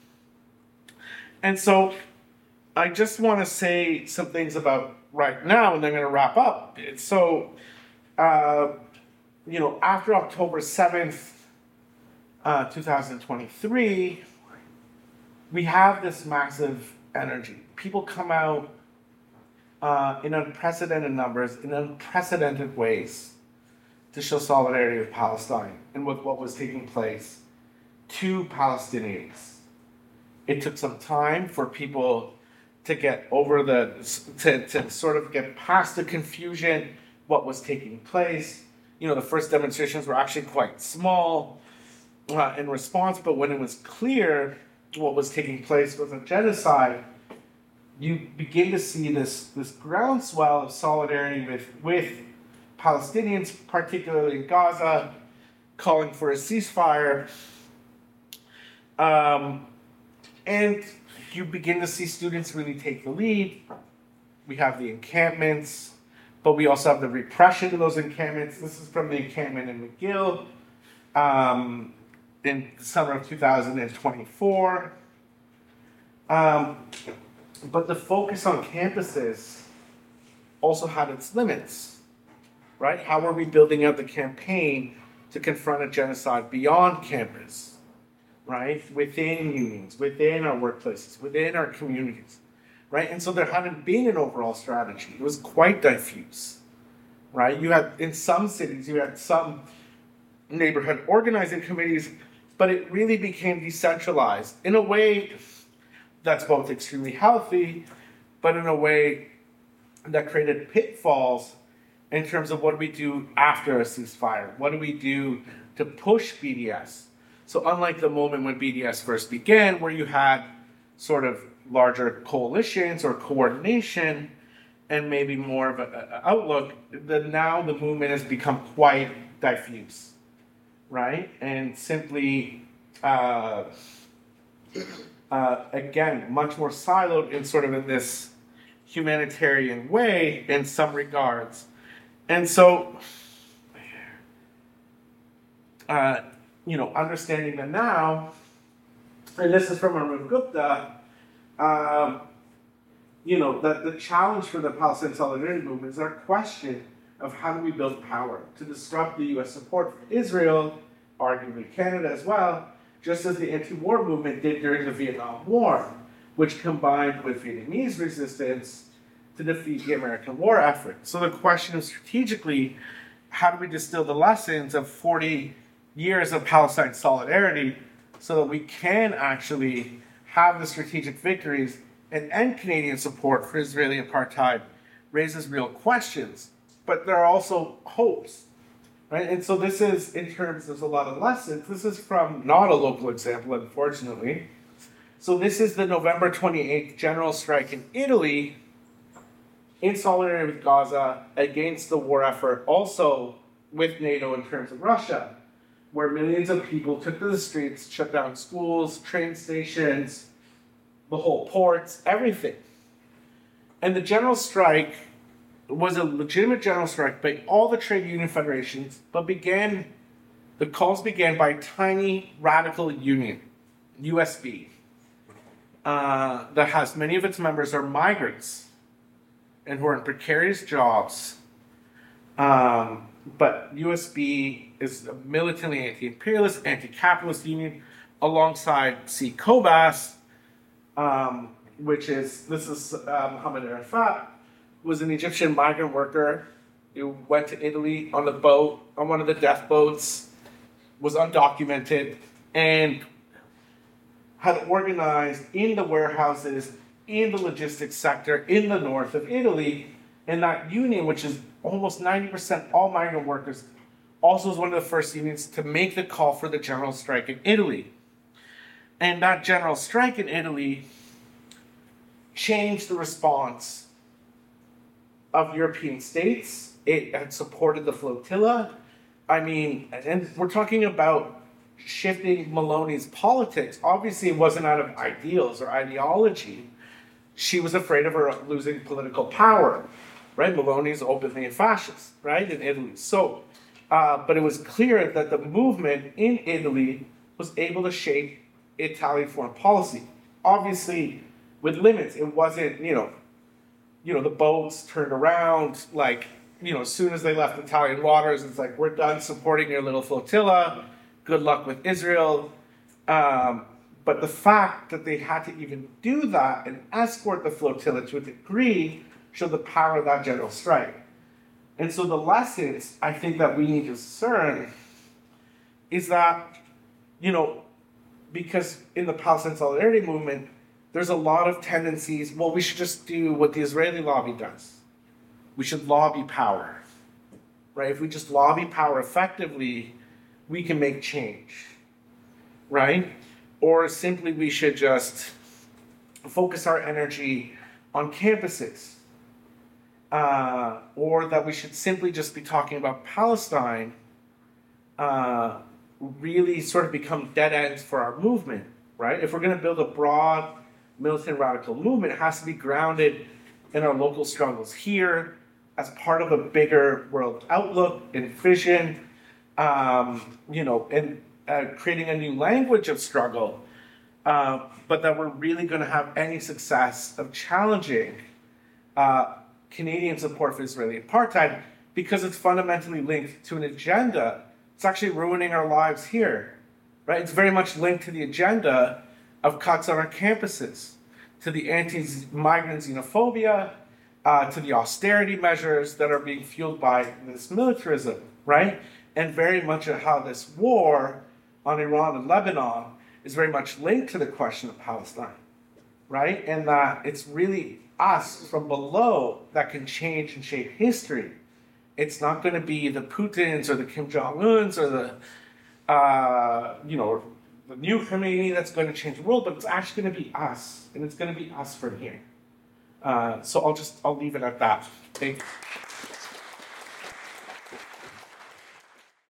And so I just want to say some things about right now, and then I'm going to wrap up. So, after October 7th, 2023, we have this massive energy. People come out in unprecedented numbers, in unprecedented ways, to show solidarity with Palestine and with what was taking place to Palestinians. It took some time for people to get over to sort of get past the confusion, what was taking place. The first demonstrations were actually quite small in response, but when it was clear what was taking place was a genocide, you begin to see this groundswell of solidarity with Palestinians, particularly in Gaza, calling for a ceasefire. And you begin to see students really take the lead. We have the encampments, but we also have the repression of those encampments. This is from the encampment in McGill in the summer of 2024. But the focus on campuses also had its limits, right? How are we building out the campaign to confront a genocide beyond campus? Right? Within unions, within our workplaces, within our communities, right? And so there hadn't been an overall strategy. It was quite diffuse, right? In some cities, you had some neighborhood organizing committees, but it really became decentralized in a way that's both extremely healthy, but in a way that created pitfalls in terms of what do we do after a ceasefire? What do we do to push BDS? So unlike the moment when BDS first began, where you had sort of larger coalitions or coordination and maybe more of an outlook, now the movement has become quite diffuse, right? And simply, again, much more siloed in this humanitarian way in some regards. And so, understanding that now, and this is from Arun Gupta, that the challenge for the Palestinian Solidarity Movement is our question of how do we build power to disrupt the U.S. support for Israel, arguably Canada as well, just as the anti-war movement did during the Vietnam War, which combined with Vietnamese resistance to defeat the American war effort. So the question is strategically, how do we distill the lessons of 40 years of Palestine solidarity so that we can actually have the strategic victories and end Canadian support for Israeli apartheid raises real questions, but there are also hopes, right? And so this is, in terms, there's a lot of lessons. This is from not a local example, unfortunately. So this is the November 28th general strike in Italy in solidarity with Gaza against the war effort, also with NATO in terms of Russia, where millions of people took to the streets, shut down schools, train stations, the whole ports, everything. And the general strike was a legitimate general strike by all the trade union federations, but the calls began by a tiny radical union, USB, that has many of its members are migrants and who are in precarious jobs. But USB is a militantly anti-imperialist, anti-capitalist union alongside COBAS, this is Mohammed Arafat, was an Egyptian migrant worker who went to Italy on the boat, on one of the death boats, was undocumented, and had organized in the warehouses, in the logistics sector, in the north of Italy, and that union, which is almost 90% all migrant workers, also was one of the first unions to make the call for the general strike in Italy. And that general strike in Italy changed the response of European states. It had supported the flotilla. And we're talking about shifting Maloney's politics, obviously it wasn't out of ideals or ideology. She was afraid of her losing political power, right? Maloney's openly a fascist, right, in Italy. So, but it was clear that the movement in Italy was able to shape Italian foreign policy. Obviously, with limits, it wasn't, the boats turned around, like, as soon as they left Italian waters, it's like, we're done supporting your little flotilla. Good luck with Israel. But the fact that they had to even do that and escort the flotilla to a degree showed the power of that general strike. And so the lessons I think that we need to discern is that, because in the Palestinian Solidarity Movement, there's a lot of tendencies, well, we should just do what the Israeli lobby does. We should lobby power, right? If we just lobby power effectively, we can make change, right? Or simply we should just focus our energy on campuses. Or that we should simply just be talking about Palestine, really sort of become dead ends for our movement, right? If we're going to build a broad militant radical movement, it has to be grounded in our local struggles here as part of a bigger world outlook and vision, and creating a new language of struggle, but that we're really going to have any success of challenging Canadian support for Israeli apartheid because it's fundamentally linked to an agenda. It's actually ruining our lives here, right? It's very much linked to the agenda of cuts on our campuses, to the anti-migrant xenophobia, to the austerity measures that are being fueled by this militarism, right? And very much of how this war on Iran and Lebanon is very much linked to the question of Palestine, right? And that it's really us from below that can change and shape history. It's not going to be the Putins or the Kim Jong-uns or the new Khomeini that's going to change the world, but it's actually going to be us, and it's going to be us from here. So I'll leave it at that. Thank you.